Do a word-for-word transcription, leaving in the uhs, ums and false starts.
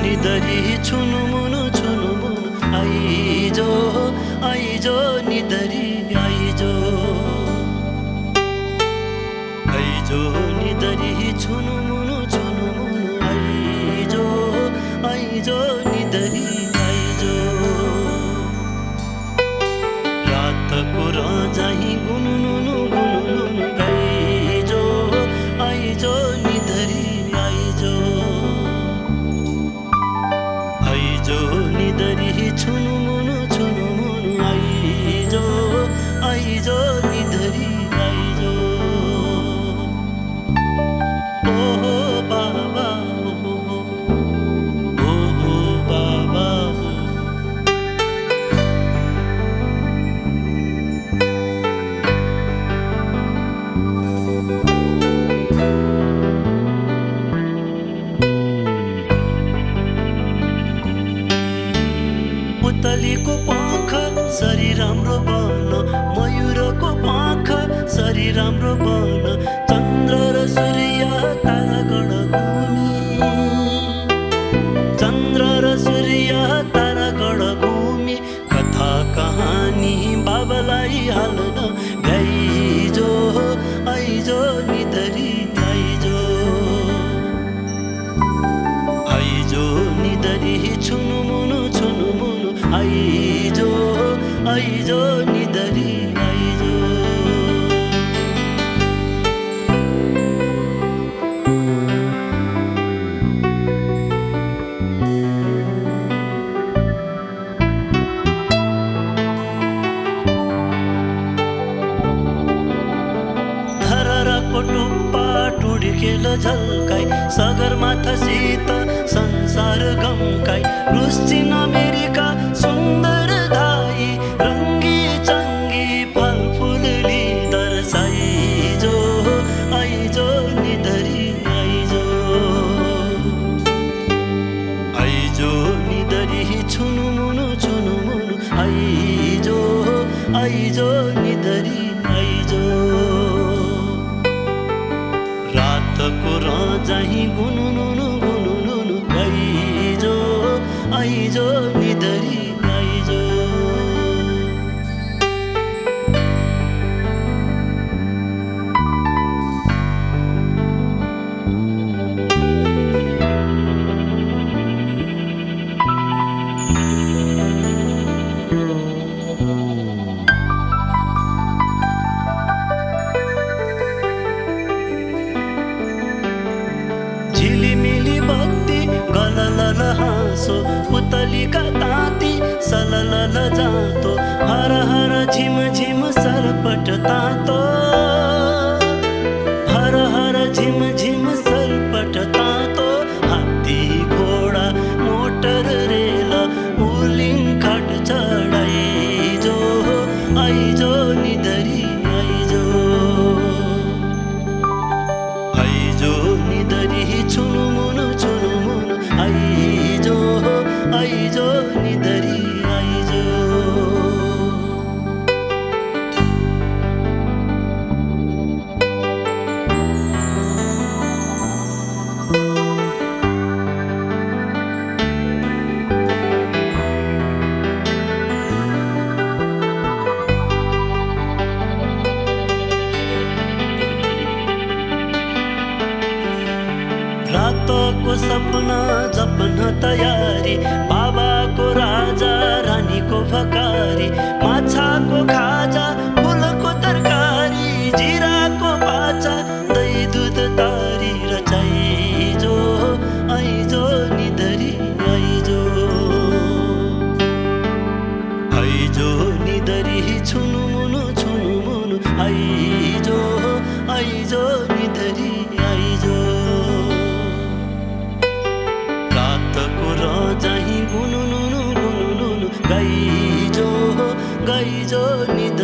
निदरी छुनु मुनु छुनु मुनु आइजो आइजो निदरी आइजो आइजो निदरी छुनु मुनु छुनु मुनु आइजो आइजो निदरी आइजो रातको रजाई गुनुनुनु गुनुनुनु गाइजो आइजो निदरी आइजो आइजो निदरी छुनु मुनु छुनु मुनु आइजो आइजो निदरी आइजो ओ बाबा ओ बाबा पुतलीको पाख सरी राम्रो बन मयूरको पाख सरी राम्रो बन चन्द्र र सूर्य तारागण घुमी चन्द्र र सूर्य तारागण घुमी कथा कहानी बाबालाई हाल्न गाइजो आइजो निदरी आइजो आइजो निदरी छुनु मुनु छुनु मुनु आइजो आइजो निदरी आइजो धररको टुप्पा टुड्केल झल्काई सगरमाथा सीत संसार गमकाई रुस्चिन अमेरिका सुन्दर धाई रङ्गी चङ्गी फलफुल दर्शाइजो आइजो निदरी आइजो आइजो निदरी छुनु मुनु छुनु मुनु आइजो आइजो निदरी आइजो रातको रजाई गुनुनुनु गुनुनुनु गाइजो आइजो निदरी आइजो झिलिमिली बत्ती गललल हाँसो पुतलीका ताती सललल जातो हर हर झिम झिम सरपट तातो हर हर झिम झिम सरपट तातो हात्ती घोडा मोटर रेल उलिङ खाट चढाइजो आइजो निदरी आइजो आइजो निदरी छुनु मुनु छुनु मुनु आइजो आइजो निदरी आइजो रातको सपना जपन तयारी बाबाको राजा रानीको भकारी माछाको खाजा फुलको तरकारी जिराको बाचा दही दुध तारी रचाइजो आइजो निदरी आइजो आइजो निदरी छुनु मुनु छुनु मुनु आइजो आइजो निदरी आइजो रातको रजाई गुनुनुनु गुनुनुनु गाइजो गाइजो निदरी